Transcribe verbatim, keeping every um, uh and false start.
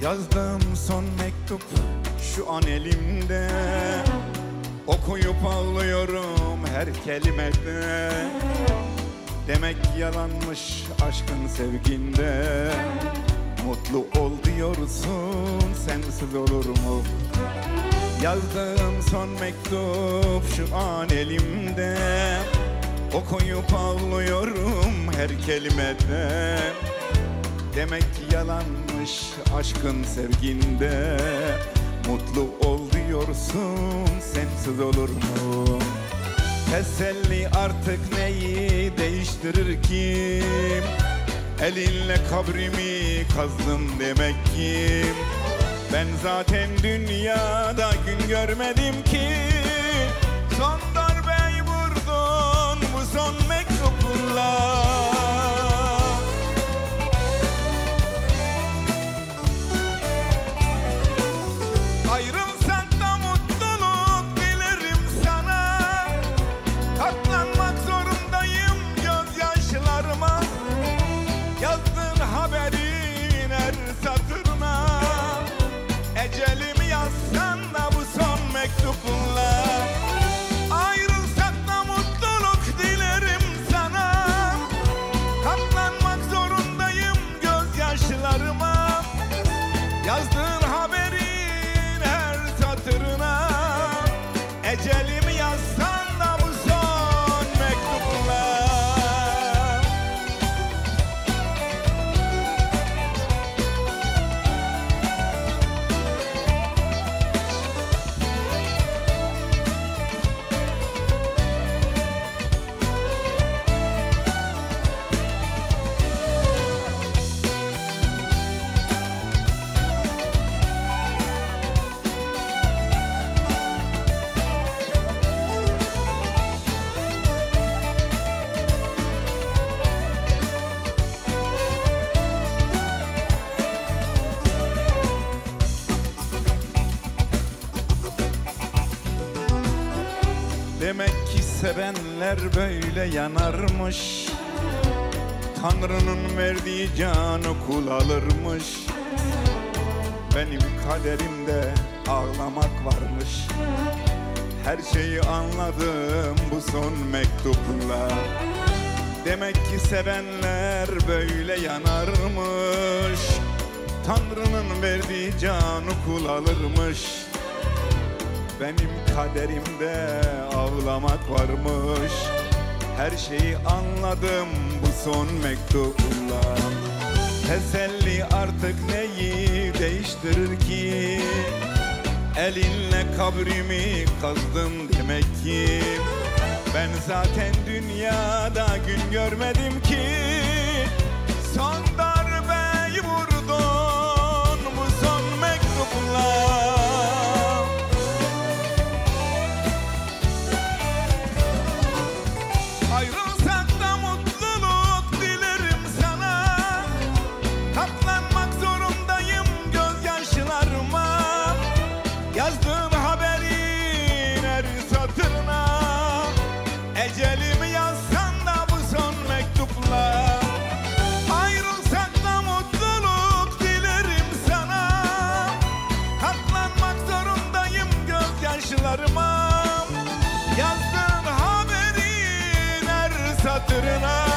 Yazdığım son mektup şu an elimde, okuyup ağlıyorum her kelimede. Demek yalanmış aşkın sevginde, mutlu ol diyorsun sensiz olur mu? Yazdığım son mektup şu an elimde, okuyup ağlıyorum her kelimede. Demek yalanmış aşkın sevginde, mutlu ol diyorsun sensiz olur mu? Teselli artık neyi değiştirir ki? Elinle kabrimi kazdın demek ki. Ben zaten dünyada gün görmedim ki. Son darbeyi vurdun bu son mektupla. Ayrılsak da mutluluk dilerim sana. Katlanmak zorundayım gözyaşlarıma. Yazdığın haberin her satırına, ecelimi yazsan da bu son mektubunla. Ayrılsak da mutluluk dilerim sana. Katlanmak zorundayım gözyaşlarıma. Yazdığın haberin her satırına, ecelimi yazsan da bu son mektubunla. Demek ki sevenler böyle yanarmış. Tanrı'nın verdiği canı kul alırmış. Benim kaderimde ağlamak varmış. Her şeyi anladım bu son mektupla. Demek ki sevenler böyle yanarmış. Tanrı'nın verdiği canı kul alırmış. Benim kaderimde ağlamak varmış. Her şeyi anladım bu son mektubla. Teselli artık neyi değiştirir ki? Elinle kabrimi kazdın demek ki. Ben zaten dünyada gün görmedim ki. Son darbeyi vurdun bu son mektubla. Ayrılsak da mutluluk dilerim sana. Katlanmak zorundayım gözyaşlarıma. Yazdığım haberin her satırına, ecelimi yazsan da bu son mektupla. Ayrılsak da mutluluk dilerim sana. Katlanmak zorundayım gözyaşlarıma. Yazdığım haberin her satırına,